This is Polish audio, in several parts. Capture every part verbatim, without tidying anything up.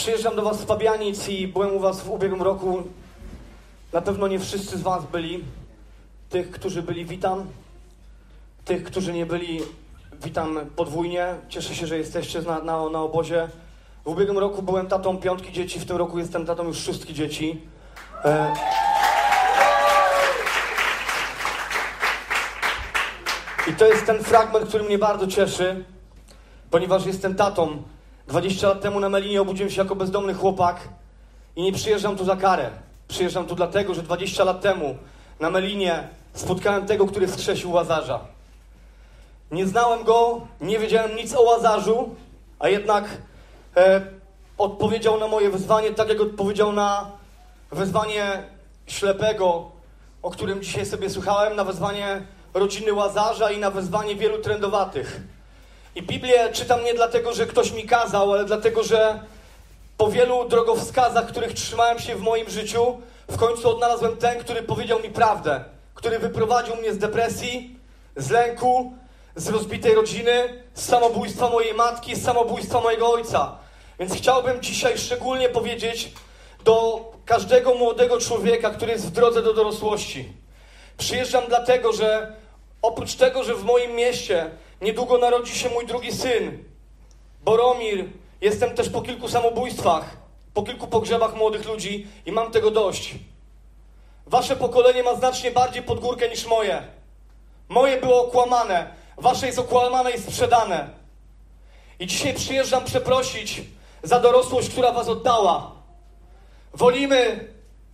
Przyjeżdżam do was z Fabianic i byłem u was w ubiegłym roku. Na pewno nie wszyscy z was byli. Tych, którzy byli, witam. Tych, którzy nie byli, witam podwójnie. Cieszę się, że jesteście na, na, na obozie. W ubiegłym roku byłem tatą piątki dzieci, w tym roku jestem tatą już szóstki dzieci. E... I to jest ten fragment, który mnie bardzo cieszy, ponieważ jestem tatą. dwadzieścia lat temu na Melinie obudziłem się jako bezdomny chłopak i nie przyjeżdżam tu za karę. Przyjeżdżam tu dlatego, że dwadzieścia lat temu na Melinie spotkałem tego, który wskrzesił Łazarza. Nie znałem go, nie wiedziałem nic o Łazarzu, a jednak e, odpowiedział na moje wezwanie, tak jak odpowiedział na wezwanie ślepego, o którym dzisiaj sobie słuchałem, na wezwanie rodziny Łazarza i na wezwanie wielu trędowatych. I Biblię czytam nie dlatego, że ktoś mi kazał, ale dlatego, że po wielu drogowskazach, których trzymałem się w moim życiu, w końcu odnalazłem ten, który powiedział mi prawdę, który wyprowadził mnie z depresji, z lęku, z rozbitej rodziny, z samobójstwa mojej matki, z samobójstwa mojego ojca. Więc chciałbym dzisiaj szczególnie powiedzieć do każdego młodego człowieka, który jest w drodze do dorosłości. Przyjeżdżam dlatego, że oprócz tego, że w moim mieście niedługo narodzi się mój drugi syn, Boromir, jestem też po kilku samobójstwach, po kilku pogrzebach młodych ludzi i mam tego dość. Wasze pokolenie ma znacznie bardziej pod górkę niż moje. Moje było okłamane, wasze jest okłamane i sprzedane. I dzisiaj przyjeżdżam przeprosić za dorosłość, która was oddała. Wolimy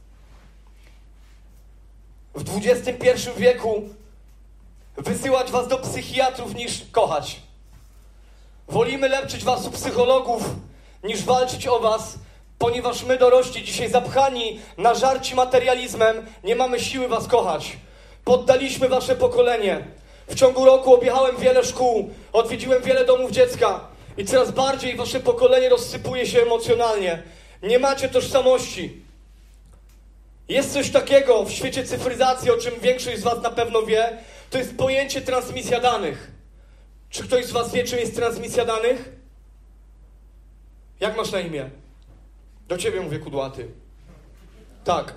w dwudziestym pierwszym wieku wysyłać was do psychiatrów niż kochać. Wolimy leczyć was u psychologów niż walczyć o was, ponieważ my dorośli dzisiaj zapchani na żarci materializmem nie mamy siły was kochać. Poddaliśmy wasze pokolenie. W ciągu roku objechałem wiele szkół, odwiedziłem wiele domów dziecka i coraz bardziej wasze pokolenie rozsypuje się emocjonalnie. Nie macie tożsamości. Jest coś takiego w świecie cyfryzacji, o czym większość z was na pewno wie, to jest pojęcie transmisja danych. Czy ktoś z was wie, czym jest transmisja danych? Jak masz na imię? Do ciebie mówię, kudłaty. Tak.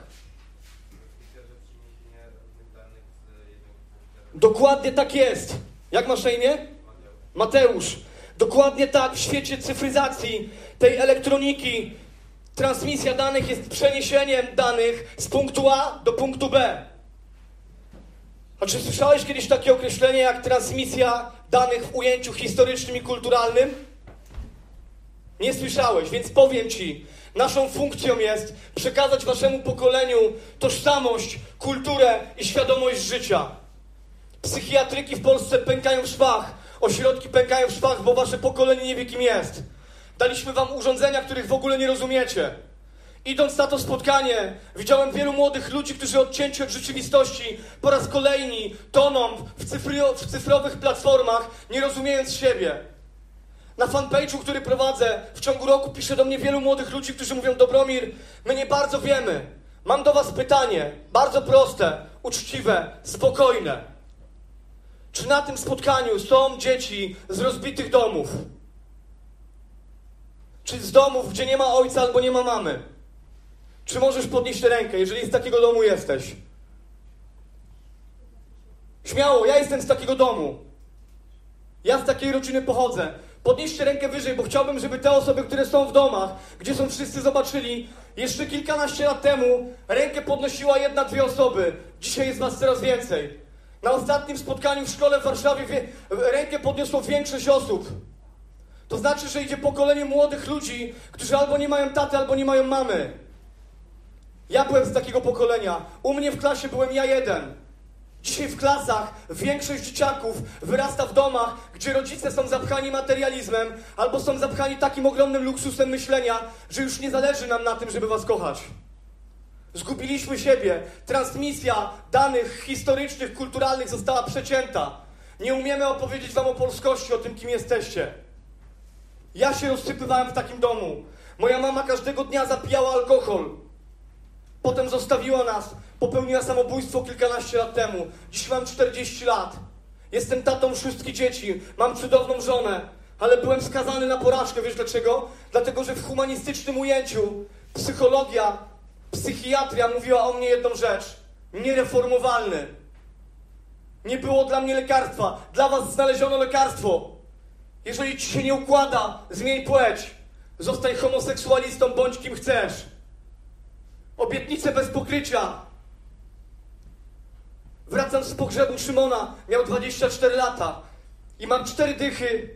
Dokładnie tak jest. Jak masz na imię? Mateusz. Dokładnie tak, w świecie cyfryzacji, tej elektroniki, transmisja danych jest przeniesieniem danych z punktu A do punktu B. A czy słyszałeś kiedyś takie określenie jak transmisja danych w ujęciu historycznym i kulturalnym? Nie słyszałeś, więc powiem ci, naszą funkcją jest przekazać waszemu pokoleniu tożsamość, kulturę i świadomość życia. Psychiatryki w Polsce pękają w szwach, ośrodki pękają w szwach, bo wasze pokolenie nie wie, kim jest. Daliśmy wam urządzenia, których w ogóle nie rozumiecie. Idąc na to spotkanie, widziałem wielu młodych ludzi, którzy odcięci od rzeczywistości po raz kolejny toną w, cyfry, w cyfrowych platformach, nie rozumiejąc siebie. Na fanpage'u, który prowadzę, w ciągu roku pisze do mnie wielu młodych ludzi, którzy mówią: Dobromir, my nie bardzo wiemy. Mam do was pytanie, bardzo proste, uczciwe, spokojne. Czy na tym spotkaniu są dzieci z rozbitych domów? Czy z domów, gdzie nie ma ojca albo nie ma mamy? Czy możesz podnieść rękę, jeżeli z takiego domu jesteś? Śmiało, ja jestem z takiego domu. Ja z takiej rodziny pochodzę. Podnieście rękę wyżej, bo chciałbym, żeby te osoby, które są w domach, gdzie są wszyscy, zobaczyli. Jeszcze kilkanaście lat temu rękę podnosiła jedna, dwie osoby. Dzisiaj jest was coraz więcej. Na ostatnim spotkaniu w szkole w Warszawie wie, rękę podniosło większość osób. To znaczy, że idzie pokolenie młodych ludzi, którzy albo nie mają taty, albo nie mają mamy. Ja byłem z takiego pokolenia. U mnie w klasie byłem ja jeden. Dzisiaj w klasach większość dzieciaków wyrasta w domach, gdzie rodzice są zapchani materializmem albo są zapchani takim ogromnym luksusem myślenia, że już nie zależy nam na tym, żeby was kochać. Zgubiliśmy siebie. Transmisja danych historycznych, kulturalnych została przecięta. Nie umiemy opowiedzieć wam o polskości, o tym, kim jesteście. Ja się rozsypywałem w takim domu. Moja mama każdego dnia zapijała alkohol. Potem zostawiła nas. Popełniła samobójstwo kilkanaście lat temu. Dziś mam czterdzieści lat. Jestem tatą szóstki dzieci. Mam cudowną żonę. Ale byłem skazany na porażkę, wiesz dlaczego? Dlatego, że w humanistycznym ujęciu psychologia, psychiatria mówiła o mnie jedną rzecz. Niereformowalny. Nie było dla mnie lekarstwa. Dla was znaleziono lekarstwo. Jeżeli ci się nie układa, zmień płeć. Zostań homoseksualistą, bądź kim chcesz. Obietnice bez pokrycia. Wracam z pogrzebu Szymona. Miał dwadzieścia cztery lata. I mam cztery dychy.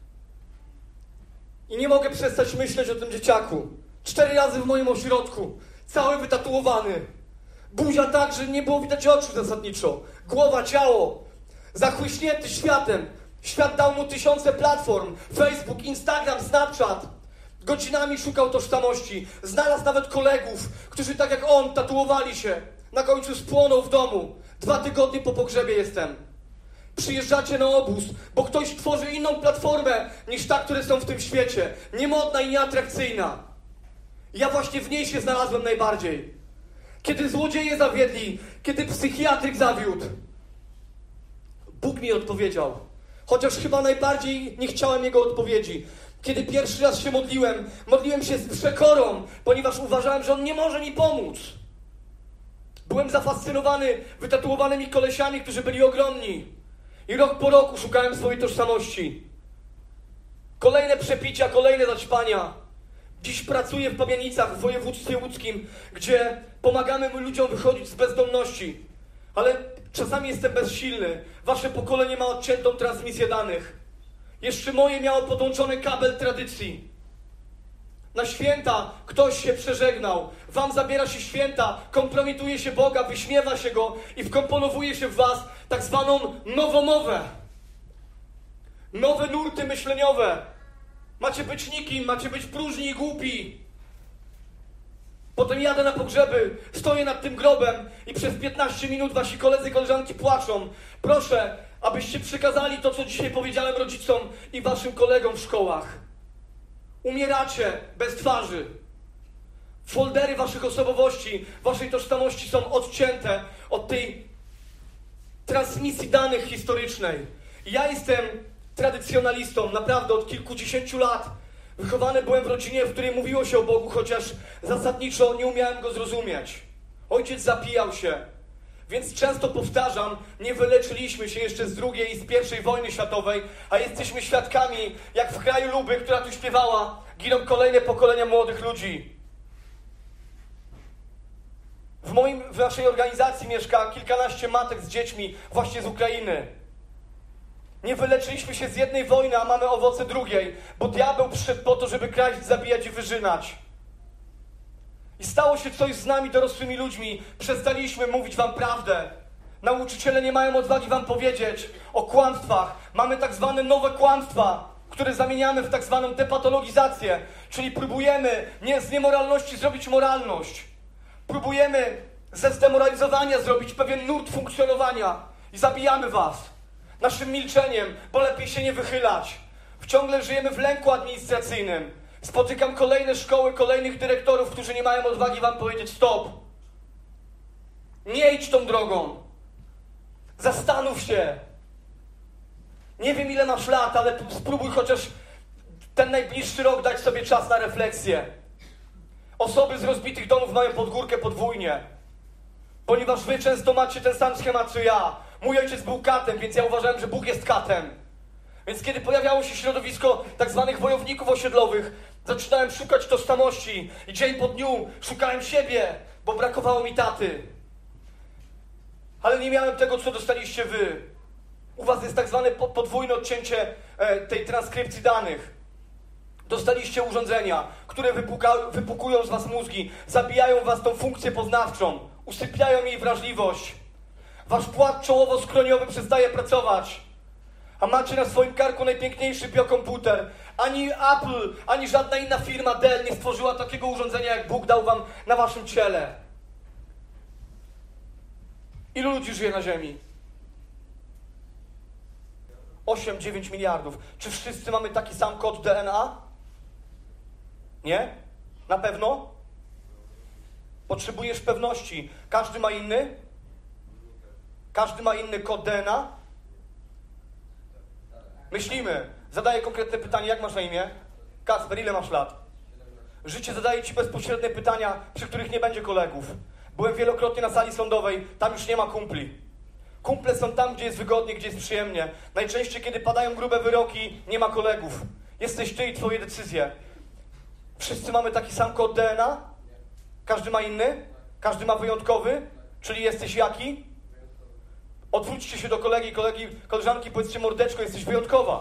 I nie mogę przestać myśleć o tym dzieciaku. Cztery razy w moim ośrodku. Cały wytatuowany. Buzia tak, że nie było widać oczu zasadniczo. Głowa, ciało. Zachłyśnięty światem. Świat dał mu tysiące platform. Facebook, Instagram, Snapchat. Godzinami szukał tożsamości. Znalazł nawet kolegów, którzy tak jak on tatuowali się. Na końcu spłonął w domu. Dwa tygodnie po pogrzebie jestem. Przyjeżdżacie na obóz, bo ktoś tworzy inną platformę niż ta, które są w tym świecie. Niemodna i nieatrakcyjna. Ja właśnie w niej się znalazłem najbardziej. Kiedy złodzieje zawiedli, kiedy psychiatryk zawiódł. Bóg mi odpowiedział. Chociaż chyba najbardziej nie chciałem Jego odpowiedzi. Kiedy pierwszy raz się modliłem, modliłem się z przekorą, ponieważ uważałem, że On nie może mi pomóc. Byłem zafascynowany wytatuowanymi kolesiami, którzy byli ogromni. I rok po roku szukałem swojej tożsamości. Kolejne przepicia, kolejne zaćpania. Dziś pracuję w Pabianicach, w województwie łódzkim, gdzie pomagamy ludziom wychodzić z bezdomności. Ale czasami jestem bezsilny. Wasze pokolenie ma odciętą transmisję danych. Jeszcze moje miało podłączony kabel tradycji. Na święta ktoś się przeżegnał. Wam zabiera się święta, kompromituje się Boga, wyśmiewa się Go i wkomponowuje się w was tak zwaną nowomowę. Nowe nurty myśleniowe. Macie być nikim, macie być próżni i głupi. Potem jadę na pogrzeby, stoję nad tym grobem i przez piętnaście minut wasi koledzy i koleżanki płaczą. Proszę, abyście przekazali to, co dzisiaj powiedziałem rodzicom i waszym kolegom w szkołach. Umieracie bez twarzy. Foldery waszych osobowości, waszej tożsamości są odcięte od tej transmisji danych historycznej. Ja jestem tradycjonalistą, naprawdę od kilkudziesięciu lat. Wychowany byłem w rodzinie, w której mówiło się o Bogu, chociaż zasadniczo nie umiałem Go zrozumieć. Ojciec zapijał się, więc często powtarzam, nie wyleczyliśmy się jeszcze z drugiej i z pierwszej wojny światowej, a jesteśmy świadkami, jak w kraju Luby, która tu śpiewała, giną kolejne pokolenia młodych ludzi. W, moim, w naszej organizacji mieszka kilkanaście matek z dziećmi właśnie z Ukrainy. Nie wyleczyliśmy się z jednej wojny, a mamy owoce drugiej, bo diabeł przyszedł po to, żeby kraść, zabijać i wyżynać. I stało się coś z nami, dorosłymi ludźmi. Przestaliśmy mówić wam prawdę. Nauczyciele nie mają odwagi wam powiedzieć o kłamstwach. Mamy tak zwane nowe kłamstwa, które zamieniamy w tak zwaną depatologizację, czyli próbujemy nie z niemoralności zrobić moralność. Próbujemy ze zdemoralizowania zrobić pewien nurt funkcjonowania i zabijamy was naszym milczeniem, bo lepiej się nie wychylać. Ciągle żyjemy w lęku administracyjnym. Spotykam kolejne szkoły, kolejnych dyrektorów, którzy nie mają odwagi wam powiedzieć stop. Nie idź tą drogą. Zastanów się. Nie wiem, ile masz lat, ale spróbuj chociaż ten najbliższy rok dać sobie czas na refleksję. Osoby z rozbitych domów mają pod górkę podwójnie. Ponieważ wy często macie ten sam schemat co ja. Mój ojciec był katem, więc ja uważałem, że Bóg jest katem. Więc kiedy pojawiało się środowisko tak zwanych wojowników osiedlowych, zaczynałem szukać tożsamości i dzień po dniu szukałem siebie, bo brakowało mi taty. Ale nie miałem tego, co dostaliście wy. U was jest tak zwane podwójne odcięcie e, tej transkrypcji danych. Dostaliście urządzenia, które wypuka, wypukują z was mózgi, zabijają was tą funkcję poznawczą, usypiają jej wrażliwość. Wasz płat czołowo-skroniowy przestaje pracować. A macie na swoim karku najpiękniejszy biokomputer. Ani Apple, ani żadna inna firma Dell nie stworzyła takiego urządzenia, jak Bóg dał wam na waszym ciele. Ilu ludzi żyje na Ziemi? osiem dziewięć miliardów. Czy wszyscy mamy taki sam kod D N A? Nie? Na pewno? Potrzebujesz pewności. Każdy ma inny? Każdy ma inny kod D N A? Myślimy. Zadaję konkretne pytanie, jak masz na imię? Kasper, ile masz lat? Życie zadaje ci bezpośrednie pytania, przy których nie będzie kolegów. Byłem wielokrotnie na sali sądowej, tam już nie ma kumpli. Kumple są tam, gdzie jest wygodnie, gdzie jest przyjemnie. Najczęściej, kiedy padają grube wyroki, nie ma kolegów. Jesteś ty i twoje decyzje. Wszyscy mamy taki sam kod D N A? Każdy ma inny? Każdy ma wyjątkowy? Czyli jesteś jaki? Odwróćcie się do kolegi, kolegi, koleżanki, powiedzcie: mordeczko, jesteś wyjątkowa.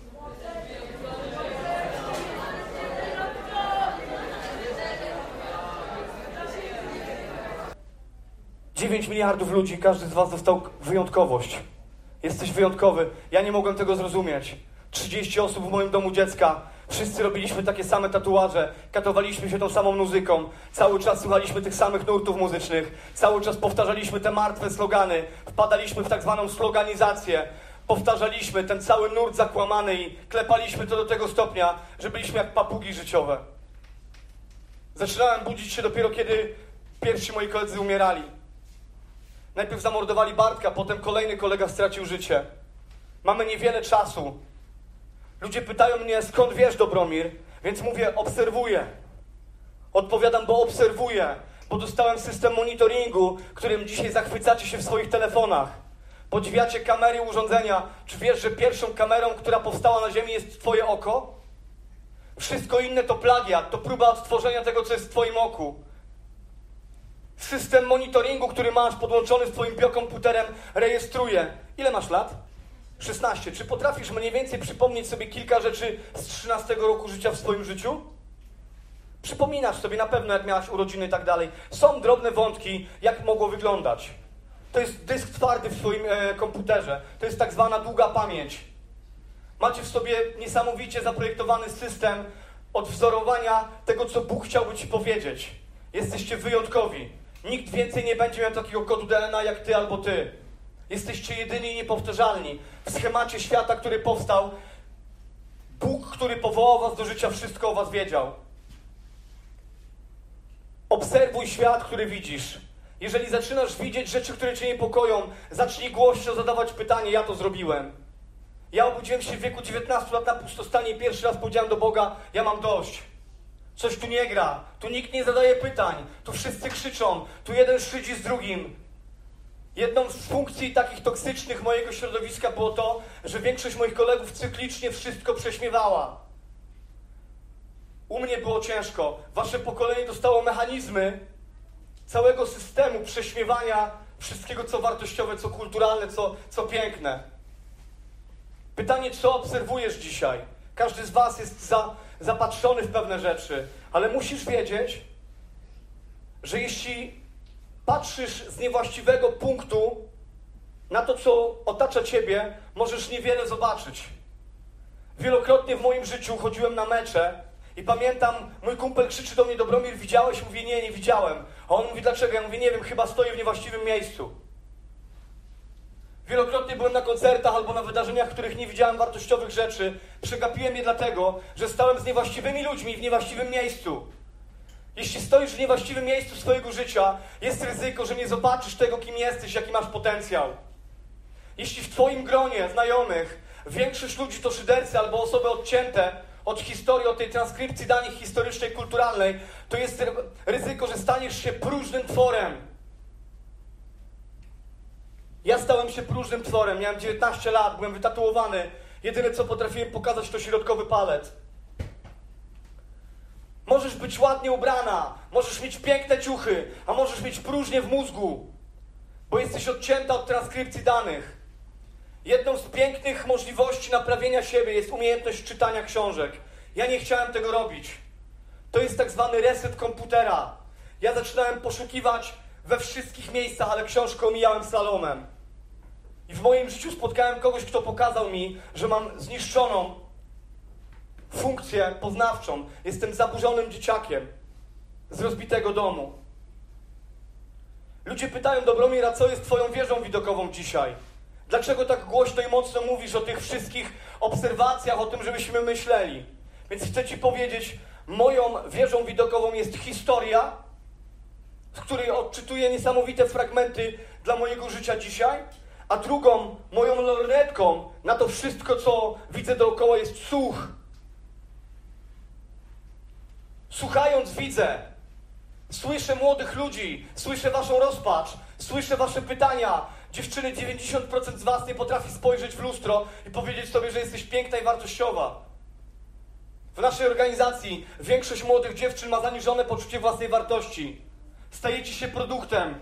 dziewięć miliardów ludzi, każdy z was dostał wyjątkowość. Jesteś wyjątkowy. Ja nie mogłem tego zrozumieć. trzydzieści osób w moim domu dziecka. Wszyscy robiliśmy takie same tatuaże. Katowaliśmy się tą samą muzyką. Cały czas słuchaliśmy tych samych nurtów muzycznych. Cały czas powtarzaliśmy te martwe slogany. Wpadaliśmy w tak zwaną sloganizację. Powtarzaliśmy ten cały nurt zakłamany i klepaliśmy to do tego stopnia, że byliśmy jak papugi życiowe. Zaczynałem budzić się dopiero, kiedy pierwsi moi koledzy umierali. Najpierw zamordowali Bartka, potem kolejny kolega stracił życie. Mamy niewiele czasu. Ludzie pytają mnie: skąd wiesz, Dobromir? Więc mówię: obserwuję. Odpowiadam, bo obserwuję, bo dostałem system monitoringu, którym dzisiaj zachwycacie się w swoich telefonach. Podziwiacie kamery i urządzenia. Czy wiesz, że pierwszą kamerą, która powstała na Ziemi, jest twoje oko? Wszystko inne to plagiat, to próba odtworzenia tego, co jest w twoim oku. System monitoringu, który masz podłączony z twoim biokomputerem, rejestruje. Ile masz lat? szesnaście. Czy potrafisz mniej więcej przypomnieć sobie kilka rzeczy z trzynastego roku życia w swoim życiu? Przypominasz sobie na pewno, jak miałaś urodziny i tak dalej. Są drobne wątki, jak mogło wyglądać. To jest dysk twardy w swoim e, komputerze. To jest tak zwana długa pamięć. Macie w sobie niesamowicie zaprojektowany system odwzorowania tego, co Bóg chciałby ci powiedzieć. Jesteście wyjątkowi. Nikt więcej nie będzie miał takiego kodu D N A jak ty albo ty. Jesteście jedyni i niepowtarzalni. W schemacie świata, który powstał, Bóg, który powołał was do życia, wszystko o was wiedział. Obserwuj świat, który widzisz. Jeżeli zaczynasz widzieć rzeczy, które cię niepokoją, zacznij głośno zadawać pytanie: ja to zrobiłem. Ja obudziłem się w wieku dziewiętnastu lat na pustostanie i pierwszy raz powiedziałem do Boga: ja mam dość. Coś tu nie gra, tu nikt nie zadaje pytań, tu wszyscy krzyczą, tu jeden szydzi z drugim. Jedną z funkcji takich toksycznych mojego środowiska było to, że większość moich kolegów cyklicznie wszystko prześmiewała. U mnie było ciężko. Wasze pokolenie dostało mechanizmy całego systemu prześmiewania wszystkiego, co wartościowe, co kulturalne, co, co piękne. Pytanie: co obserwujesz dzisiaj? Każdy z was jest za, zapatrzony w pewne rzeczy, ale musisz wiedzieć, że jeśli patrzysz z niewłaściwego punktu na to, co otacza ciebie, możesz niewiele zobaczyć. Wielokrotnie w moim życiu chodziłem na mecze i pamiętam, mój kumpel krzyczy do mnie: Dobromir, widziałeś? Mówię: nie, nie widziałem. A on mówi: dlaczego? Ja mówię: nie wiem, chyba stoję w niewłaściwym miejscu. Wielokrotnie byłem na koncertach albo na wydarzeniach, w których nie widziałem wartościowych rzeczy. Przegapiłem je dlatego, że stałem z niewłaściwymi ludźmi w niewłaściwym miejscu. Jeśli stoisz w niewłaściwym miejscu swojego życia, jest ryzyko, że nie zobaczysz tego, kim jesteś, jaki masz potencjał. Jeśli w twoim gronie znajomych większość ludzi to szydercy albo osoby odcięte od historii, od tej transkrypcji danych historycznej, kulturalnej, to jest ryzyko, że staniesz się próżnym tworem. Ja stałem się próżnym tworem, miałem dziewiętnaście lat, byłem wytatuowany. Jedyne, co potrafiłem pokazać, to środkowy palec. Możesz być ładnie ubrana, możesz mieć piękne ciuchy, a możesz mieć próżnię w mózgu, bo jesteś odcięta od transkrypcji danych. Jedną z pięknych możliwości naprawienia siebie jest umiejętność czytania książek. Ja nie chciałem tego robić. To jest tak zwany reset komputera. Ja zaczynałem poszukiwać we wszystkich miejscach, ale książkę omijałem slalomem. I w moim życiu spotkałem kogoś, kto pokazał mi, że mam zniszczoną funkcję poznawczą. Jestem zaburzonym dzieciakiem z rozbitego domu. Ludzie pytają: Dobromir, a co jest twoją wieżą widokową dzisiaj? Dlaczego tak głośno i mocno mówisz o tych wszystkich obserwacjach, o tym, żebyśmy myśleli? Więc chcę ci powiedzieć, moją wieżą widokową jest historia, z której odczytuję niesamowite fragmenty dla mojego życia dzisiaj, a drugą, moją lornetką na to wszystko, co widzę dookoła, jest słuch. Słuchając widzę. Słyszę młodych ludzi, słyszę waszą rozpacz, słyszę wasze pytania. Dziewczyny, dziewięćdziesiąt procent z was nie potrafi spojrzeć w lustro i powiedzieć sobie, że jesteś piękna i wartościowa. W naszej organizacji większość młodych dziewczyn ma zaniżone poczucie własnej wartości. Stajecie się produktem.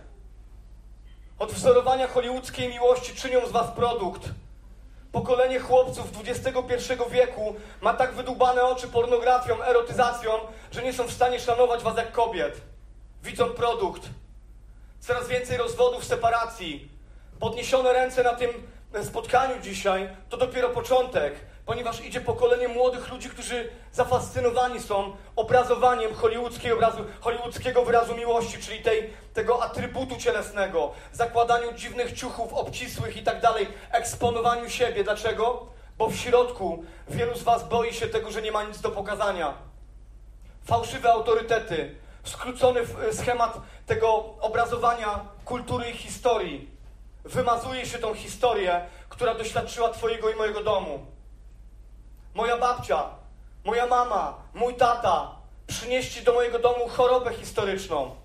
Od wzorowania hollywoodzkiej miłości czynią z was produkt. Pokolenie chłopców dwudziestego pierwszego wieku ma tak wydłubane oczy pornografią, erotyzacją, że nie są w stanie szanować was jak kobiet. Widzą produkt. Coraz więcej rozwodów, separacji. Podniesione ręce na tym spotkaniu dzisiaj to dopiero początek, ponieważ idzie pokolenie młodych ludzi, którzy zafascynowani są obrazowaniem hollywoodzkiego, obrazu, hollywoodzkiego wyrazu miłości, czyli tej, tego atrybutu cielesnego, zakładaniu dziwnych ciuchów obcisłych i tak dalej, eksponowaniu siebie. Dlaczego? Bo w środku wielu z was boi się tego, że nie ma nic do pokazania. Fałszywe autorytety, skrócony schemat tego obrazowania kultury i historii. Wymazuje się tą historię, która doświadczyła twojego i mojego domu. Moja babcia, moja mama, mój tata przynieśli do mojego domu chorobę historyczną.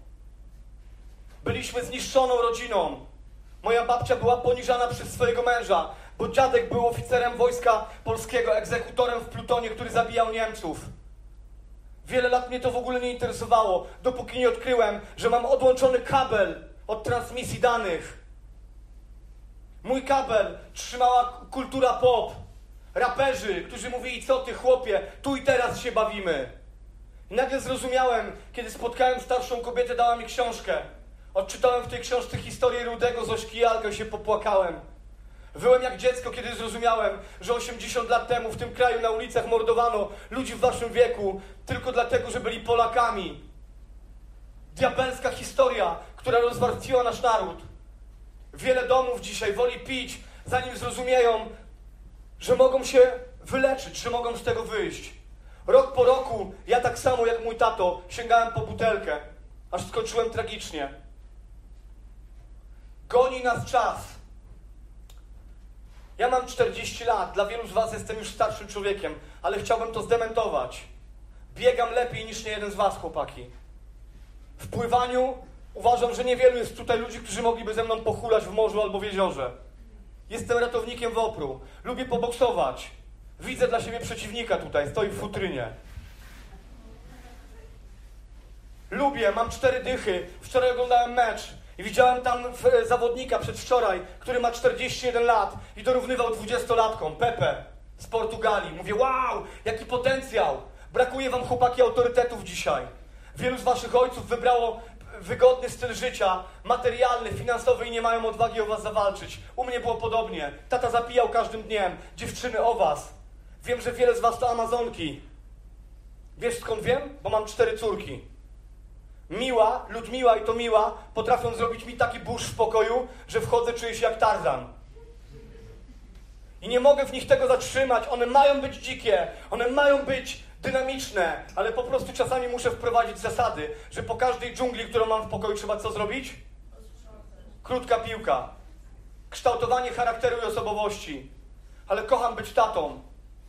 Byliśmy zniszczoną rodziną. Moja babcia była poniżana przez swojego męża, bo dziadek był oficerem wojska polskiego, egzekutorem w plutonie, który zabijał Niemców. Wiele lat mnie to w ogóle nie interesowało, dopóki nie odkryłem, że mam odłączony kabel od transmisji danych. Mój kabel trzymała kultura pop. Raperzy, którzy mówili, co ty chłopie, tu i teraz się bawimy. I nagle zrozumiałem, kiedy spotkałem starszą kobietę, dała mi książkę. Odczytałem w tej książce historię Rudego, Zośki i Alka, się popłakałem. Wyłem jak dziecko, kiedy zrozumiałem, że osiemdziesiąt lat temu w tym kraju na ulicach mordowano ludzi w waszym wieku tylko dlatego, że byli Polakami. Diabelska historia, która rozwarstwiła nasz naród. Wiele domów dzisiaj woli pić, zanim zrozumieją, że mogą się wyleczyć, że mogą z tego wyjść. Rok po roku, ja tak samo jak mój tato, sięgałem po butelkę, aż skończyłem tragicznie. Goni nas czas. Ja mam czterdzieści lat, dla wielu z was jestem już starszym człowiekiem, ale chciałbym to zdementować. Biegam lepiej niż nie jeden z was, chłopaki. W pływaniu uważam, że niewielu jest tutaj ludzi, którzy mogliby ze mną pochulać w morzu albo w jeziorze. Jestem ratownikiem WOPR-u. Lubię poboksować. Widzę dla siebie przeciwnika tutaj, stoi w futrynie. Lubię, mam cztery dychy. Wczoraj oglądałem mecz i widziałem tam zawodnika przedwczoraj, który ma czterdzieści jeden lat i dorównywał dwudziestolatkom, Pepe z Portugalii. Mówię, wow, jaki potencjał. Brakuje wam, chłopaki, autorytetów dzisiaj. Wielu z waszych ojców wybrało wygodny styl życia, materialny, finansowy i nie mają odwagi o was zawalczyć. U mnie było podobnie. Tata zapijał każdym dniem. Dziewczyny, o was. Wiem, że wiele z was to Amazonki. Wiesz skąd wiem? Bo mam cztery córki. Miła, Ludmiła i Tomiła potrafią zrobić mi taki burz w pokoju, że wchodzę, czuję się jak Tarzan. I nie mogę w nich tego zatrzymać. One mają być dzikie. One mają być dynamiczne, ale po prostu czasami muszę wprowadzić zasady, że po każdej dżungli, którą mam w pokoju, trzeba co zrobić? Krótka piłka. Kształtowanie charakteru i osobowości. Ale kocham być tatą.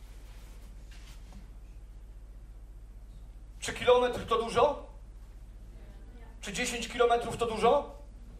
Czy kilometr to dużo? Czy dziesięć kilometrów to dużo?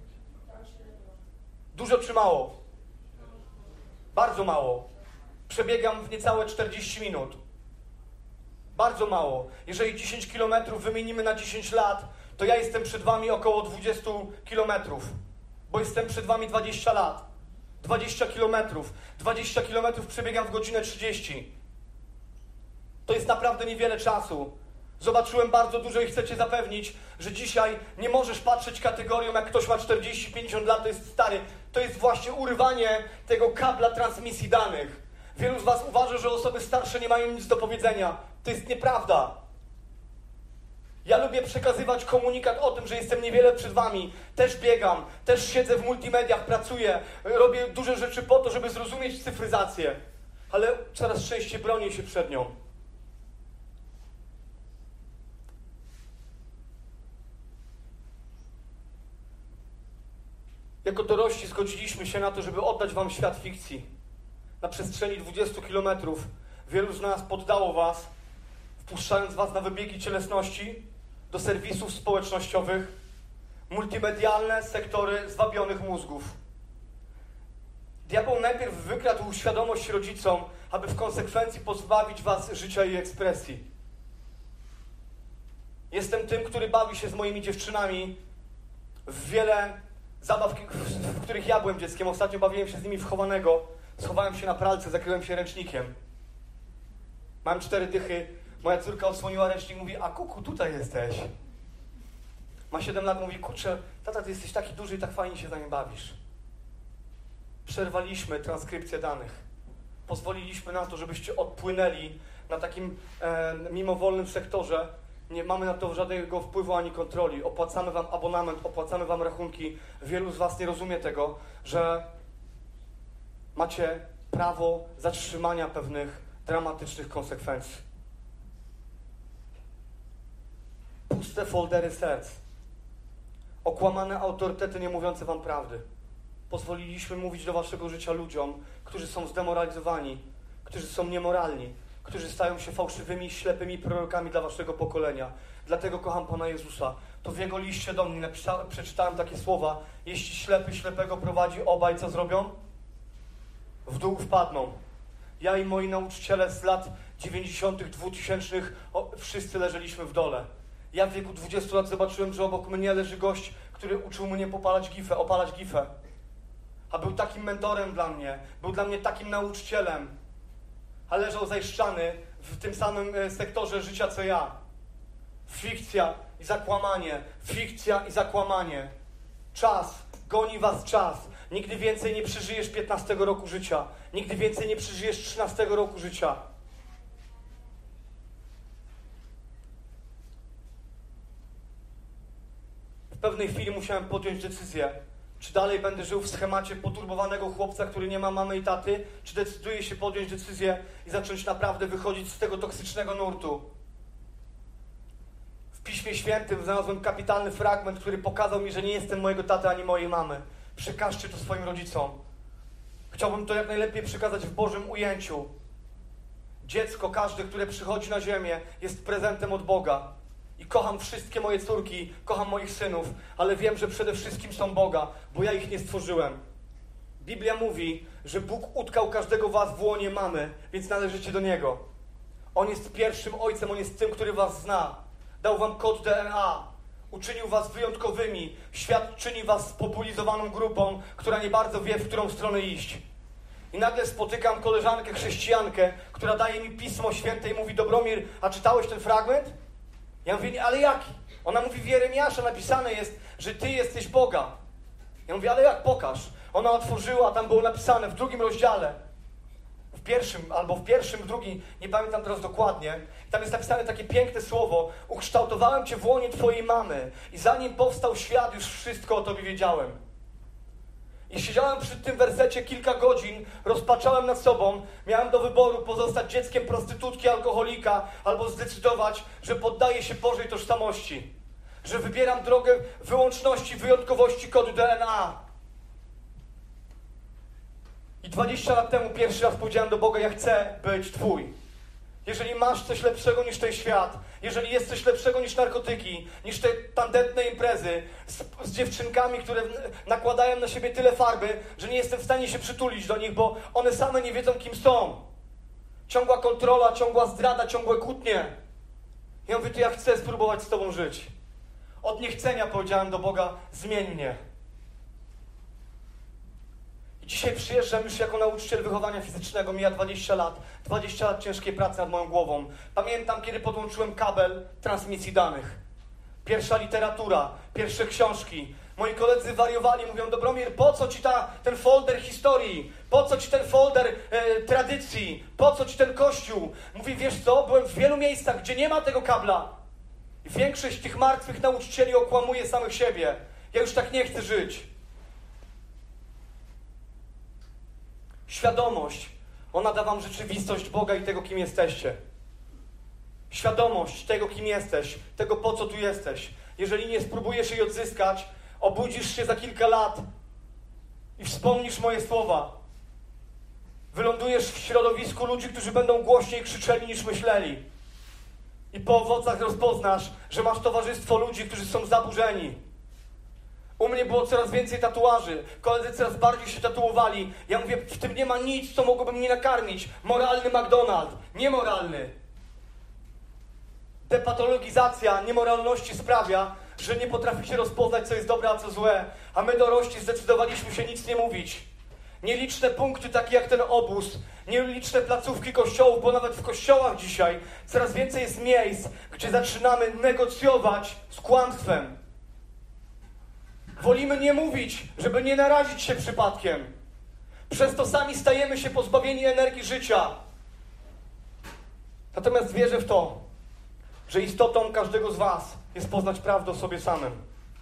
Dużo czy mało? Bardzo mało. Przebiegam w niecałe czterdzieści minut. Bardzo mało. Jeżeli dziesięć kilometrów wymienimy na dziesięć lat, to ja jestem przed wami około dwadzieścia kilometrów. Bo jestem przed wami dwadzieścia lat. dwadzieścia kilometrów. dwadzieścia kilometrów przebiegam w godzinę trzydzieści. To jest naprawdę niewiele czasu. Zobaczyłem bardzo dużo i chcę cię zapewnić, że dzisiaj nie możesz patrzeć kategorią, jak ktoś ma czterdzieści pięćdziesiąt lat, to jest stary. To jest właśnie urywanie tego kabla transmisji danych. Wielu z was uważa, że osoby starsze nie mają nic do powiedzenia. To jest nieprawda. Ja lubię przekazywać komunikat o tym, że jestem niewiele przed wami. Też biegam, też siedzę w multimediach, pracuję, robię duże rzeczy po to, żeby zrozumieć cyfryzację. Ale coraz częściej bronię się przed nią. Jak jako dorośli zgodziliśmy się na to, żeby oddać wam świat fikcji. Na przestrzeni dwudziestu kilometrów wielu z nas poddało was, wpuszczając was na wybiegi cielesności, do serwisów społecznościowych, multimedialne sektory zwabionych mózgów. Diabeł najpierw wykradł świadomość rodzicom, aby w konsekwencji pozbawić was życia i ekspresji. Jestem tym, który bawi się z moimi dziewczynami w wiele zabaw, w których ja byłem dzieckiem. Ostatnio bawiłem się z nimi w chowanego. Schowałem się na pralce, zakryłem się ręcznikiem. Mam cztery dychy. Moja córka odsłoniła ręcznik i mówi: a kuku, tutaj jesteś. Ma siedem lat, mówi: kurczę, tata, ty jesteś taki duży i tak fajnie się za nim bawisz. Przerwaliśmy transkrypcję danych. Pozwoliliśmy na to, żebyście odpłynęli na takim e, mimowolnym sektorze. Nie mamy na to żadnego wpływu ani kontroli. Opłacamy wam abonament, opłacamy wam rachunki. Wielu z was nie rozumie tego, że macie prawo zatrzymania pewnych dramatycznych konsekwencji. Puste foldery serc. Okłamane autorytety nie mówiące wam prawdy. Pozwoliliśmy mówić do waszego życia ludziom, którzy są zdemoralizowani, którzy są niemoralni, którzy stają się fałszywymi, ślepymi prorokami dla waszego pokolenia. Dlatego kocham Pana Jezusa. To w Jego liście do mnie napisałem, przeczytałem takie słowa: jeśli ślepy ślepego prowadzi, obaj co zrobią? W dół wpadną. Ja i moi nauczyciele z lat dziewięćdziesiątych, dwutysięcznych o, wszyscy leżeliśmy w dole. Ja w wieku dwudziestu lat zobaczyłem, że obok mnie leży gość, który uczył mnie popalać gifę, opalać gifę. A był takim mentorem dla mnie, był dla mnie takim nauczycielem, a leżał zajszczany w tym samym sektorze życia co ja. Fikcja i zakłamanie, fikcja i zakłamanie. Czas, goni was czas. Nigdy więcej nie przeżyjesz piętnastego roku życia. Nigdy więcej nie przeżyjesz trzynastego roku życia. W pewnej chwili musiałem podjąć decyzję, czy dalej będę żył w schemacie poturbowanego chłopca, który nie ma mamy i taty, czy decyduję się podjąć decyzję i zacząć naprawdę wychodzić z tego toksycznego nurtu. W Piśmie Świętym znalazłem kapitalny fragment, który pokazał mi, że nie jestem mojego taty ani mojej mamy. Przekażcie to swoim rodzicom. Chciałbym to jak najlepiej przekazać w Bożym ujęciu. Dziecko każde, które przychodzi na ziemię, jest prezentem od Boga. I kocham wszystkie moje córki, kocham moich synów, ale wiem, że przede wszystkim są Boga, bo ja ich nie stworzyłem. Biblia mówi, że Bóg utkał każdego was w łonie mamy, więc należycie do Niego. On jest pierwszym ojcem, On jest tym, który was zna. Dał wam kod D N A. Uczynił was wyjątkowymi. Świat czyni was spopulizowaną grupą, która nie bardzo wie, w którą stronę iść. I nagle spotykam koleżankę chrześcijankę, która daje mi Pismo Święte i mówi: Dobromir, a czytałeś ten fragment? Ja mówię: ale jaki? Ona mówi: w Jeremiasza napisane jest, że Ty jesteś Boga. Ja mówię: ale jak? Pokaż. Ona otworzyła, tam było napisane w drugim rozdziale, w pierwszym, albo w pierwszym, w drugim, nie pamiętam teraz dokładnie. I tam jest napisane takie piękne słowo: ukształtowałem Cię w łonie Twojej mamy i zanim powstał świat, już wszystko o Tobie wiedziałem. I siedziałem przy tym wersecie kilka godzin, rozpaczałem nad sobą, miałem do wyboru pozostać dzieckiem prostytutki, alkoholika, albo zdecydować, że poddaję się Bożej tożsamości, że wybieram drogę wyłączności, wyjątkowości kodu D N A. I dwadzieścia lat temu pierwszy raz powiedziałem do Boga: ja chcę być Twój. Jeżeli masz coś lepszego niż ten świat, jeżeli jest coś lepszego niż narkotyki, niż te tandetne imprezy z, z dziewczynkami, które nakładają na siebie tyle farby, że nie jestem w stanie się przytulić do nich, bo one same nie wiedzą, kim są. Ciągła kontrola, ciągła zdrada, ciągłe kłótnie. Ja mówię: to ja chcę spróbować z Tobą żyć. Od niechcenia powiedziałem do Boga: zmień mnie. I dzisiaj przyjeżdżam już jako nauczyciel wychowania fizycznego, mija dwadzieścia lat. dwadzieścia lat ciężkiej pracy nad moją głową. Pamiętam, kiedy podłączyłem kabel transmisji danych. Pierwsza literatura, pierwsze książki. Moi koledzy wariowali, mówią: Dobromir, po co Ci ta, ten folder historii? Po co Ci ten folder e, tradycji? Po co Ci ten kościół? Mówi: wiesz co, byłem w wielu miejscach, gdzie nie ma tego kabla. I większość tych martwych nauczycieli okłamuje samych siebie. Ja już tak nie chcę żyć. Świadomość, ona da wam rzeczywistość Boga i tego, kim jesteście. Świadomość tego, kim jesteś, tego, po co tu jesteś. Jeżeli nie spróbujesz jej odzyskać, obudzisz się za kilka lat i wspomnisz moje słowa. Wylądujesz w środowisku ludzi, którzy będą głośniej krzyczeli niż myśleli. I po owocach rozpoznasz, że masz towarzystwo ludzi, którzy są zaburzeni. U mnie było coraz więcej tatuaży. Koledzy coraz bardziej się tatuowali. Ja mówię, w tym nie ma nic, co mogłoby mnie nakarmić. Moralny McDonald's. Niemoralny. Depatologizacja niemoralności sprawia, że nie potraficie rozpoznać, co jest dobre, a co złe. A my dorośli zdecydowaliśmy się nic nie mówić. Nieliczne punkty, takie jak ten obóz, nieliczne placówki kościołów, bo nawet w kościołach dzisiaj coraz więcej jest miejsc, gdzie zaczynamy negocjować z kłamstwem. Wolimy nie mówić, żeby nie narazić się przypadkiem. Przez to sami stajemy się pozbawieni energii życia. Natomiast wierzę w to, że istotą każdego z was jest poznać prawdę o sobie samym.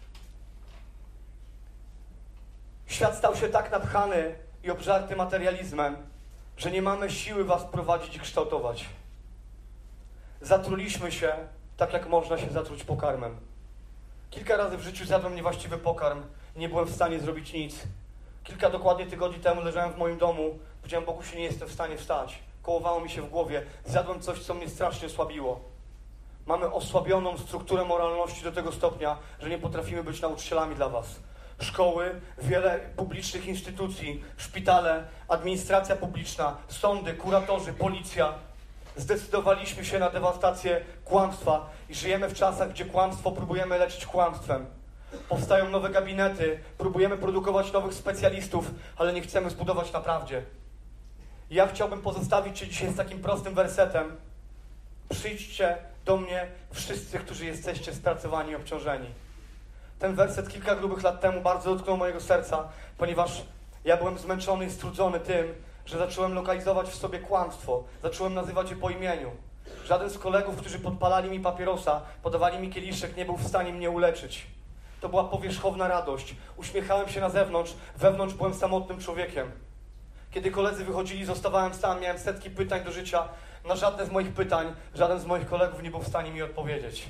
Świat stał się tak napchany i obżarty materializmem, że nie mamy siły was prowadzić i kształtować. Zatruliśmy się tak, jak można się zatruć pokarmem. Kilka razy w życiu zjadłem niewłaściwy pokarm i nie byłem w stanie zrobić nic. Kilka dokładnie tygodni temu leżałem w moim domu, powiedziałem, Bogusiu, nie jestem w stanie wstać. Kołowało mi się w głowie, zjadłem coś, co mnie strasznie osłabiło. Mamy osłabioną strukturę moralności do tego stopnia, że nie potrafimy być nauczycielami dla was. Szkoły, wiele publicznych instytucji, szpitale, administracja publiczna, sądy, kuratorzy, policja. Zdecydowaliśmy się na dewastację kłamstwa i żyjemy w czasach, gdzie kłamstwo próbujemy leczyć kłamstwem. Powstają nowe gabinety, próbujemy produkować nowych specjalistów, ale nie chcemy zbudować na prawdzie. Ja chciałbym pozostawić cię dzisiaj z takim prostym wersetem. Przyjdźcie do mnie wszyscy, którzy jesteście spracowani i obciążeni. Ten werset kilka grubych lat temu bardzo dotknął mojego serca, ponieważ ja byłem zmęczony i strudzony tym, że zacząłem lokalizować w sobie kłamstwo. Zacząłem nazywać je po imieniu. Żaden z kolegów, którzy podpalali mi papierosa, podawali mi kieliszek, nie był w stanie mnie uleczyć. To była powierzchowna radość. Uśmiechałem się na zewnątrz, wewnątrz byłem samotnym człowiekiem. Kiedy koledzy wychodzili, zostawałem sam, miałem setki pytań do życia. Na żadne z moich pytań żaden z moich kolegów nie był w stanie mi odpowiedzieć.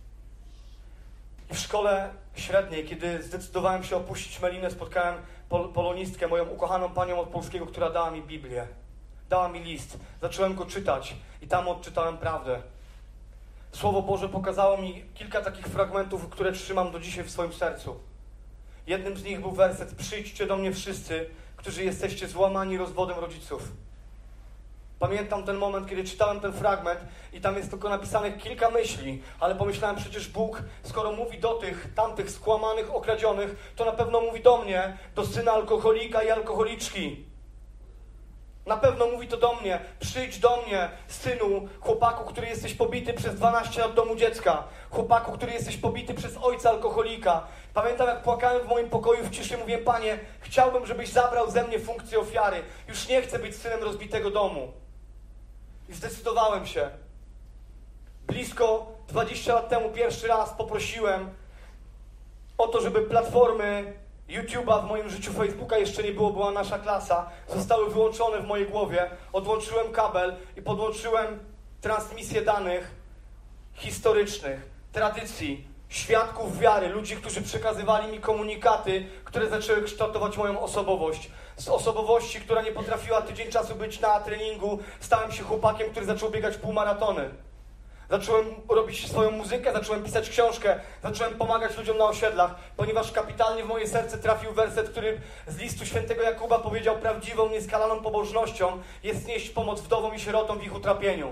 I w szkole średniej, kiedy zdecydowałem się opuścić Melinę, spotkałem pol polonistkę, moją ukochaną panią od polskiego, która dała mi Biblię. Dała mi list. Zacząłem go czytać i tam odczytałem prawdę. Słowo Boże pokazało mi kilka takich fragmentów, które trzymam do dzisiaj w swoim sercu. Jednym z nich był werset: przyjdźcie do mnie wszyscy, którzy jesteście złamani rozwodem rodziców. Pamiętam ten moment, kiedy czytałem ten fragment i tam jest tylko napisanych kilka myśli, ale pomyślałem, przecież Bóg, skoro mówi do tych, tamtych skłamanych, okradzionych, to na pewno mówi do mnie, do syna alkoholika i alkoholiczki. Na pewno mówi to do mnie. Przyjdź do mnie, synu, chłopaku, który jesteś pobity przez dwanaście lat domu dziecka. Chłopaku, który jesteś pobity przez ojca alkoholika. Pamiętam, jak płakałem w moim pokoju w ciszy, mówię: Panie, chciałbym, żebyś zabrał ze mnie funkcję ofiary. Już nie chcę być synem rozbitego domu. I zdecydowałem się. Blisko dwadzieścia lat temu pierwszy raz poprosiłem o to, żeby platformy YouTube'a w moim życiu, Facebooka jeszcze nie było, była nasza klasa, zostały wyłączone w mojej głowie. Odłączyłem kabel i podłączyłem transmisję danych historycznych, tradycji, świadków wiary, ludzi, którzy przekazywali mi komunikaty, które zaczęły kształtować moją osobowość. Z osobowości, która nie potrafiła tydzień czasu być na treningu, stałem się chłopakiem, który zaczął biegać półmaratony. Zacząłem robić swoją muzykę, zacząłem pisać książkę, zacząłem pomagać ludziom na osiedlach, ponieważ kapitalnie w moje serce trafił werset, który z listu świętego Jakuba powiedział: prawdziwą, nieskalaną pobożnością jest nieść pomoc wdowom i sierotom w ich utrapieniu.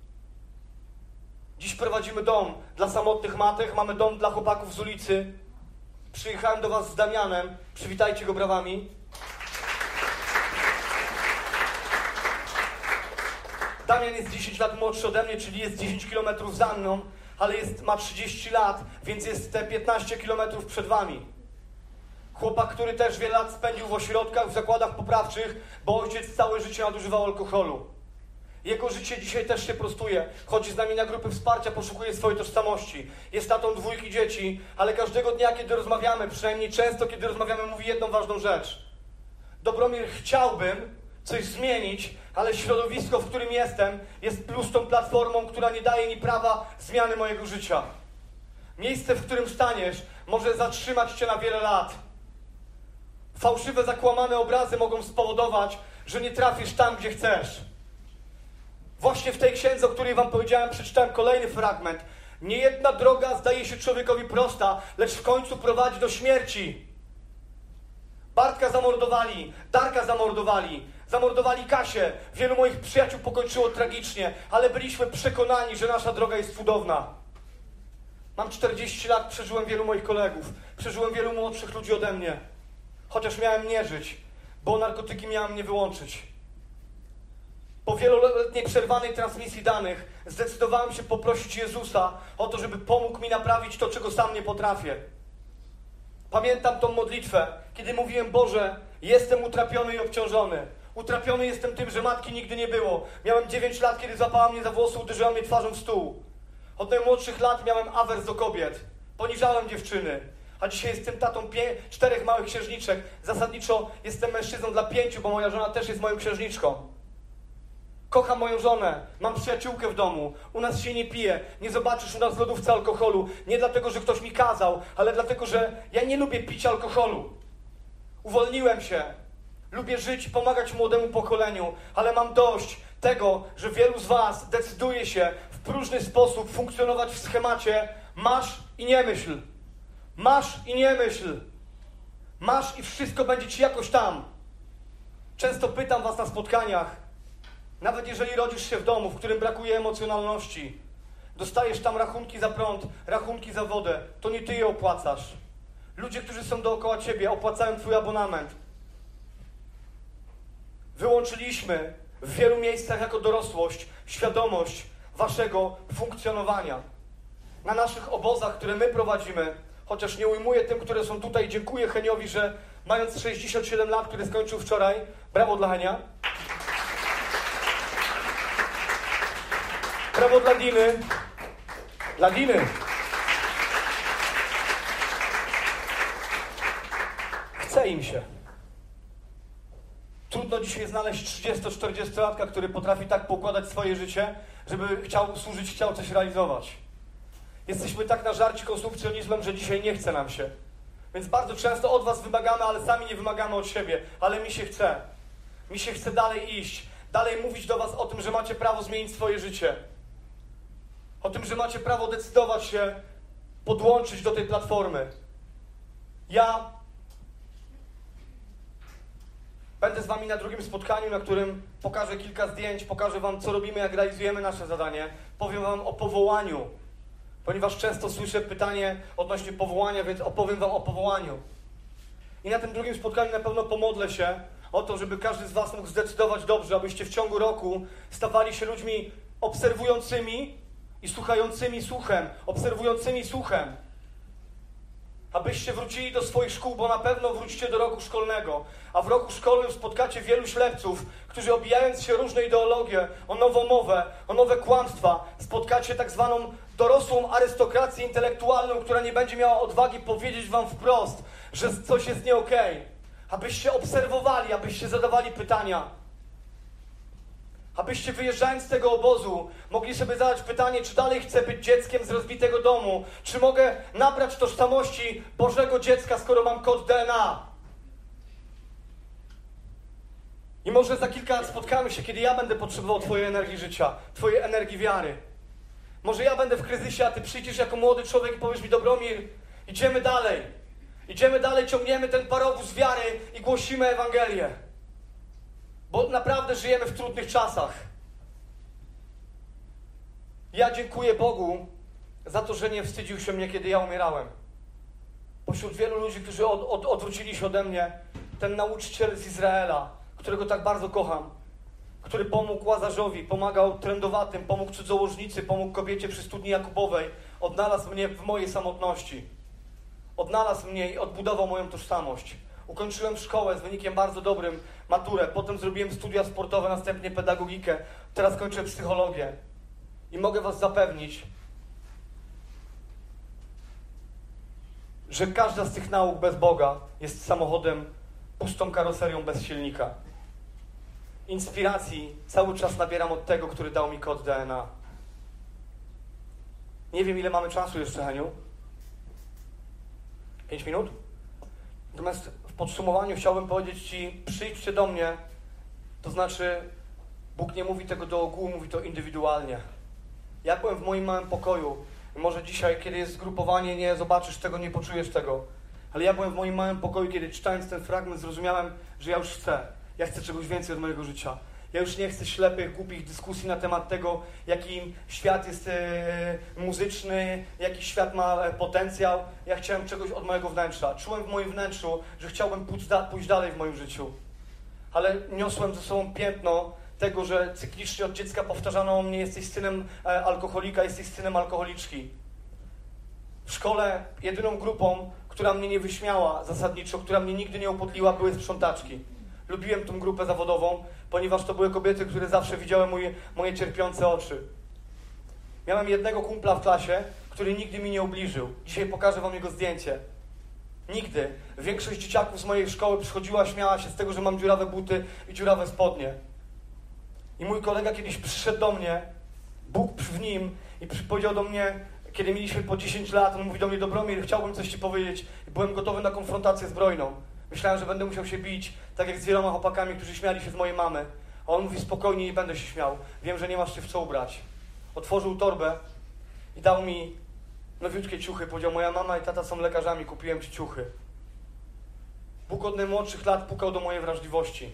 Dziś prowadzimy dom dla samotnych matek, mamy dom dla chłopaków z ulicy. Przyjechałem do was z Damianem, przywitajcie go brawami. Damian jest dziesięć lat młodszy ode mnie, czyli jest dziesięć kilometrów za mną, ale jest, ma trzydzieści lat, więc jest te piętnaście kilometrów przed wami. Chłopak, który też wiele lat spędził w ośrodkach, w zakładach poprawczych, bo ojciec całe życie nadużywał alkoholu. Jego życie dzisiaj też się prostuje. Chodzi z nami na grupy wsparcia, poszukuje swojej tożsamości. Jest tatą dwójki dzieci, ale każdego dnia, kiedy rozmawiamy, przynajmniej często, kiedy rozmawiamy, mówi jedną ważną rzecz. Dobromir, chciałbym coś zmienić, ale środowisko, w którym jestem, jest pustą platformą, która nie daje mi prawa zmiany mojego życia. Miejsce, w którym staniesz, może zatrzymać cię na wiele lat. Fałszywe, zakłamane obrazy mogą spowodować, że nie trafisz tam, gdzie chcesz. Właśnie w tej księdze, o której wam powiedziałem, przeczytałem kolejny fragment. Niejedna droga zdaje się człowiekowi prosta, lecz w końcu prowadzi do śmierci. Bartka zamordowali, Darka zamordowali, zamordowali Kasię. Wielu moich przyjaciół pokończyło tragicznie, ale byliśmy przekonani, że nasza droga jest cudowna. Mam czterdzieści lat, przeżyłem wielu moich kolegów, przeżyłem wielu młodszych ludzi ode mnie. Chociaż miałem nie żyć, bo narkotyki miałem mnie wyłączyć. Po wieloletniej przerwanej transmisji danych zdecydowałem się poprosić Jezusa o to, żeby pomógł mi naprawić to, czego sam nie potrafię. Pamiętam tą modlitwę, kiedy mówiłem: Boże, jestem utrapiony i obciążony. Utrapiony jestem tym, że matki nigdy nie było. Miałem dziewięć lat, kiedy złapała mnie za włosy, uderzyła mnie twarzą w stół. Od najmłodszych lat miałem awers do kobiet. Poniżałem dziewczyny. A dzisiaj jestem tatą pie- czterech małych księżniczek. Zasadniczo jestem mężczyzną dla pięciu, bo moja żona też jest moją księżniczką. Kocham moją żonę, mam przyjaciółkę w domu, u nas się nie pije, nie zobaczysz u nas w lodówce alkoholu. Nie dlatego, że ktoś mi kazał, ale dlatego, że ja nie lubię pić alkoholu. Uwolniłem się, lubię żyć i pomagać młodemu pokoleniu, ale mam dość tego, że wielu z was decyduje się w próżny sposób funkcjonować w schemacie masz i nie myśl. Masz i nie myśl. Masz i wszystko będzie ci jakoś tam. Często pytam was na spotkaniach, nawet jeżeli rodzisz się w domu, w którym brakuje emocjonalności, dostajesz tam rachunki za prąd, rachunki za wodę, to nie ty je opłacasz. Ludzie, którzy są dookoła ciebie, opłacają twój abonament. Wyłączyliśmy w wielu miejscach jako dorosłość świadomość waszego funkcjonowania. Na naszych obozach, które my prowadzimy, chociaż nie ujmuję tym, które są tutaj, dziękuję Heniowi, że mając sześćdziesiąt siedem lat, który skończył wczoraj, brawo dla Henia. Brawo dla Diny. Dla Diny. Chce im się. Trudno dzisiaj znaleźć trzydziesto-czterdziestolatka, który potrafi tak poukładać swoje życie, żeby chciał służyć, chciał coś realizować. Jesteśmy tak nażarci konsumpcjonizmem, że dzisiaj nie chce nam się. Więc bardzo często od was wymagamy, ale sami nie wymagamy od siebie. Ale mi się chce. Mi się chce dalej iść. Dalej mówić do was o tym, że macie prawo zmienić swoje życie. O tym, że macie prawo decydować się podłączyć do tej platformy. Ja będę z wami na drugim spotkaniu, na którym pokażę kilka zdjęć, pokażę wam, co robimy, jak realizujemy nasze zadanie. Powiem wam o powołaniu, ponieważ często słyszę pytanie odnośnie powołania, więc opowiem wam o powołaniu. I na tym drugim spotkaniu na pewno pomodlę się o to, żeby każdy z was mógł zdecydować dobrze, abyście w ciągu roku stawali się ludźmi obserwującymi i słuchającymi słuchem, obserwującymi słuchem. Abyście wrócili do swoich szkół, bo na pewno wrócicie do roku szkolnego. A w roku szkolnym spotkacie wielu ślepców, którzy obijając się różne ideologie, o nową mowę, o nowe kłamstwa, spotkacie tak zwaną dorosłą arystokrację intelektualną, która nie będzie miała odwagi powiedzieć wam wprost, że coś jest nie okej. Abyście obserwowali, abyście zadawali pytania. Abyście wyjeżdżając z tego obozu mogli sobie zadać pytanie, czy dalej chcę być dzieckiem z rozbitego domu, czy mogę nabrać tożsamości Bożego dziecka, skoro mam kod D N A. I może za kilka lat spotkamy się, kiedy ja będę potrzebował twojej energii życia, twojej energii wiary. Może ja będę w kryzysie, a ty przyjdziesz jako młody człowiek i powiesz mi: Dobromir, idziemy dalej. Idziemy dalej, ciągniemy ten parowóz wiary i głosimy Ewangelię. Bo naprawdę żyjemy w trudnych czasach. Ja dziękuję Bogu za to, że nie wstydził się mnie, kiedy ja umierałem. Pośród wielu ludzi, którzy od, od, odwrócili się ode mnie, ten nauczyciel z Izraela, którego tak bardzo kocham, który pomógł Łazarzowi, pomagał trędowatym, pomógł cudzołożnicy, pomógł kobiecie przy studni Jakubowej, odnalazł mnie w mojej samotności. Odnalazł mnie i odbudował moją tożsamość. Ukończyłem szkołę z wynikiem bardzo dobrym, maturę, potem zrobiłem studia sportowe, następnie pedagogikę, teraz kończę psychologię. I mogę was zapewnić, że każda z tych nauk bez Boga jest samochodem, pustą karoserią bez silnika. Inspiracji cały czas nabieram od tego, który dał mi kod D N A. Nie wiem, ile mamy czasu jeszcze, Heniu. Pięć minut? Natomiast podsumowaniu chciałbym powiedzieć Ci, przyjdźcie do mnie, to znaczy Bóg nie mówi tego do ogółu, mówi to indywidualnie. Ja byłem w moim małym pokoju. Może dzisiaj, kiedy jest zgrupowanie, nie zobaczysz tego, nie poczujesz tego. Ale ja byłem w moim małym pokoju, kiedy czytając ten fragment zrozumiałem, że ja już chcę. Ja chcę czegoś więcej od mojego życia. Ja już nie chcę ślepych, głupich dyskusji na temat tego, jaki świat jest e, muzyczny, jaki świat ma e, potencjał. Ja chciałem czegoś od mojego wnętrza. Czułem w moim wnętrzu, że chciałbym pójść, da, pójść dalej w moim życiu. Ale niosłem ze sobą piętno tego, że cyklicznie od dziecka powtarzano o mnie: jesteś synem e, alkoholika, jesteś synem alkoholiczki. W szkole jedyną grupą, która mnie nie wyśmiała zasadniczo, która mnie nigdy nie upodliła, były sprzątaczki. Lubiłem tą grupę zawodową, ponieważ to były kobiety, które zawsze widziały moje, moje cierpiące oczy. Miałem jednego kumpla w klasie, który nigdy mi nie ubliżył. Dzisiaj pokażę wam jego zdjęcie. Nigdy. Większość dzieciaków z mojej szkoły przychodziła, śmiała się z tego, że mam dziurawe buty i dziurawe spodnie. I mój kolega kiedyś przyszedł do mnie, Bóg w nim, i powiedział do mnie, kiedy mieliśmy po dziesięć lat, on mówi do mnie: Dobromir, chciałbym coś Ci powiedzieć. I byłem gotowy na konfrontację zbrojną. Myślałem, że będę musiał się bić, tak jak z wieloma chłopakami, którzy śmiali się z mojej mamy. A on mówi: spokojnie, nie będę się śmiał. Wiem, że nie masz się w co ubrać. Otworzył torbę i dał mi nowiutkie ciuchy. Powiedział: moja mama i tata są lekarzami, kupiłem Ci ciuchy. Bóg od najmłodszych lat pukał do mojej wrażliwości.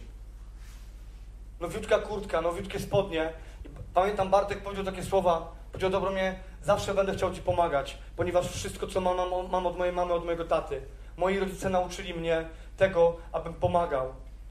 Nowiutka kurtka, nowiutkie spodnie. I pamiętam, Bartek powiedział takie słowa. Powiedział: Dobromir, zawsze będę chciał Ci pomagać, ponieważ wszystko, co mam, mam od mojej mamy, od mojego taty. Moi rodzice nauczyli mnie tego, abym pomagał.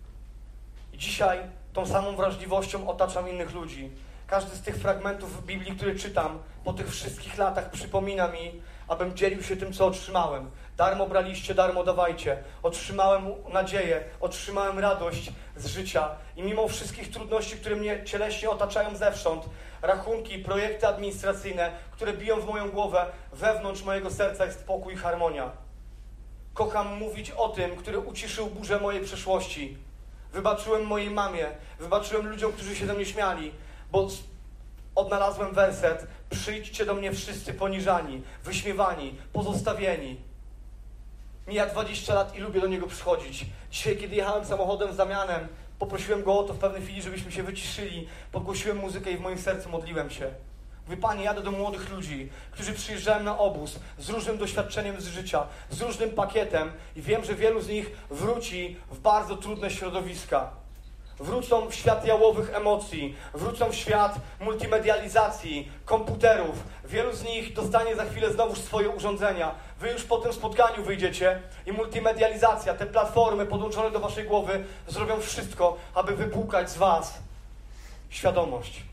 I dzisiaj tą samą wrażliwością otaczam innych ludzi. Każdy z tych fragmentów w Biblii, który czytam, po tych wszystkich latach przypomina mi, abym dzielił się tym, co otrzymałem. Darmo braliście, darmo dawajcie. Otrzymałem nadzieję, otrzymałem radość z życia. I mimo wszystkich trudności, które mnie cieleśnie otaczają zewsząd, rachunki, projekty administracyjne, które biją w moją głowę, wewnątrz mojego serca jest pokój i harmonia. Kocham mówić o tym, który uciszył burzę mojej przeszłości. Wybaczyłem mojej mamie, wybaczyłem ludziom, którzy się ze mnie śmiali, bo odnalazłem werset: przyjdźcie do mnie wszyscy poniżani, wyśmiewani, pozostawieni. Mija dwadzieścia lat i lubię do niego przychodzić. Dzisiaj, kiedy jechałem samochodem z Damianem, poprosiłem go o to w pewnej chwili, żebyśmy się wyciszyli, podgłosiłem muzykę i w moim sercu modliłem się. Mówię: Panie, jadę do młodych ludzi, którzy przyjeżdżają na obóz z różnym doświadczeniem z życia, z różnym pakietem i wiem, że wielu z nich wróci w bardzo trudne środowiska. Wrócą w świat jałowych emocji, wrócą w świat multimedializacji, komputerów. Wielu z nich dostanie za chwilę znowuż swoje urządzenia. Wy już po tym spotkaniu wyjdziecie i multimedializacja, te platformy podłączone do waszej głowy zrobią wszystko, aby wypłukać z was świadomość.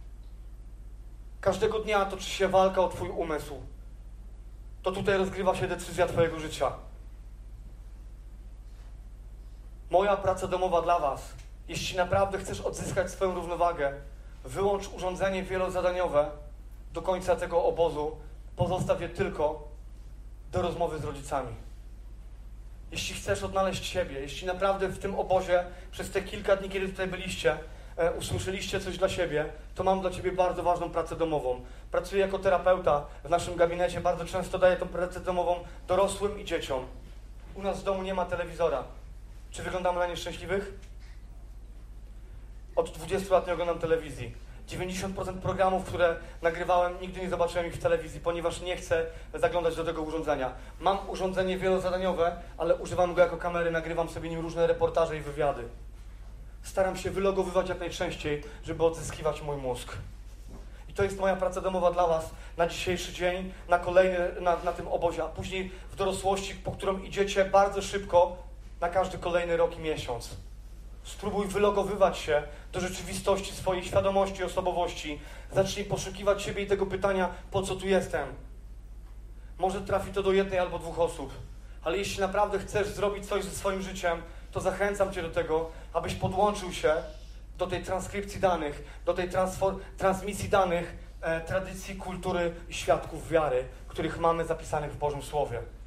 Każdego dnia toczy się walka o twój umysł. To tutaj rozgrywa się decyzja twojego życia. Moja praca domowa dla was. Jeśli naprawdę chcesz odzyskać swoją równowagę, wyłącz urządzenie wielozadaniowe do końca tego obozu. Pozostaw je tylko do rozmowy z rodzicami. Jeśli chcesz odnaleźć siebie, jeśli naprawdę w tym obozie przez te kilka dni, kiedy tutaj byliście, e, usłyszeliście coś dla siebie, to mam dla ciebie bardzo ważną pracę domową. Pracuję jako terapeuta w naszym gabinecie. Bardzo często daję tą pracę domową dorosłym i dzieciom. U nas w domu nie ma telewizora. Czy wyglądamy na nieszczęśliwych? Od dwudziestu lat nie oglądam telewizji. dziewięćdziesiąt procent programów, które nagrywałem, nigdy nie zobaczyłem ich w telewizji, ponieważ nie chcę zaglądać do tego urządzenia. Mam urządzenie wielozadaniowe, ale używam go jako kamery, nagrywam sobie nim różne reportaże i wywiady. Staram się wylogowywać jak najczęściej, żeby odzyskiwać mój mózg. I to jest moja praca domowa dla was na dzisiejszy dzień, na kolejny, na, na tym obozie, a później w dorosłości, po którą idziecie bardzo szybko, na każdy kolejny rok i miesiąc. Spróbuj wylogowywać się do rzeczywistości swojej świadomości, osobowości. Zacznij poszukiwać siebie i tego pytania: po co tu jestem? Może trafi to do jednej albo dwóch osób, ale jeśli naprawdę chcesz zrobić coś ze swoim życiem, to zachęcam cię do tego, abyś podłączył się do tej transkrypcji danych, do tej transmisji danych e, tradycji, kultury i świadków wiary, których mamy zapisanych w Bożym Słowie.